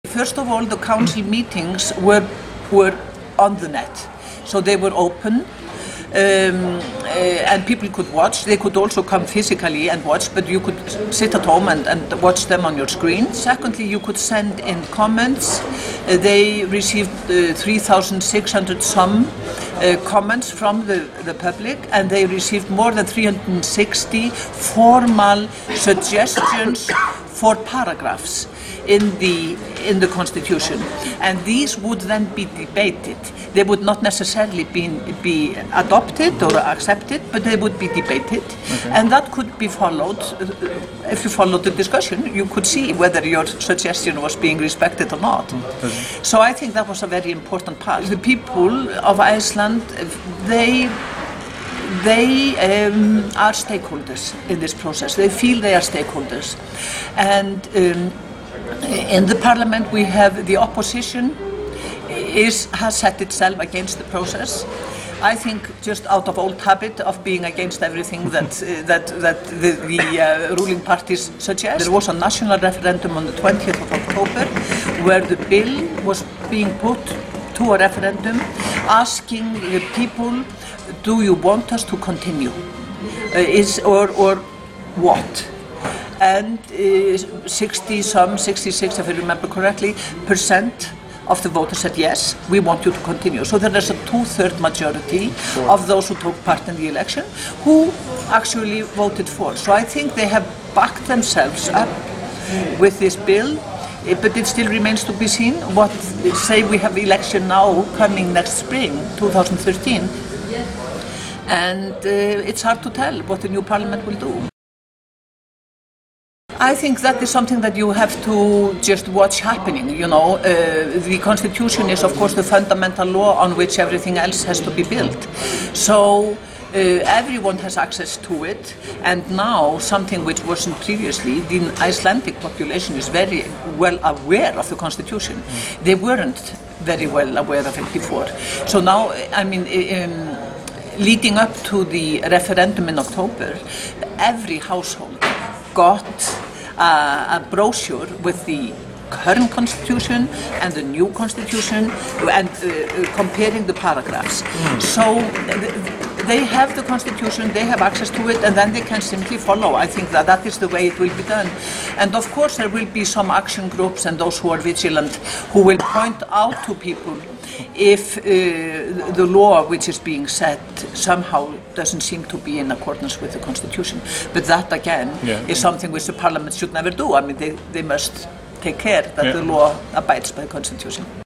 First of all, the council meetings were on the net, so they were open. And people could watch. They could also come physically and watch, but you could sit at home and watch them on your screen. Secondly, you could send in comments. They received 3,600 some comments from the public, and they received more than 360 formal suggestions for paragraphs in the Constitution, and these would then be debated. They would not necessarily be adopted or accepted, but they would be debated, and that could be followed. If you followed the discussion, you could see whether your suggestion was being respected or not. So I think that was a very important part. The people of Iceland, they are stakeholders in this process. They feel they are stakeholders, and in the parliament we have the opposition has set itself against the process. I think just out of old habit of being against everything that the ruling parties suggest. There was a national referendum on the 20th of October where the bill was being put to a referendum asking the people, do you want us to continue? Or what? And 66, if I remember correctly, percent of the voters said yes, we want you to continue. So there is a 2/3 majority of those who took part in the election who actually voted for. So I think they have backed themselves up with this bill, but it still remains to be seen. What say we have election now coming next spring, 2013, and it's hard to tell what the new parliament will do. I think that is something that you have to just watch happening, you know. The Constitution is, of course, the fundamental law on which everything else has to be built. So everyone has access to it, and now something which wasn't previously, the Icelandic population is very well aware of the Constitution. They weren't very well aware of it before. So now, I mean, leading up to the referendum in October, every household got a brochure with the current constitution and the new constitution and comparing the paragraphs. So they have the constitution, they have access to it, and then they can simply follow. I think that is the way it will be done. And of course there will be some action groups and those who are vigilant who will point out to people if the law which is being set somehow doesn't seem to be in accordance with the Constitution. But that again is something which the Parliament should never do. I mean, they must take care that the law abides by the Constitution.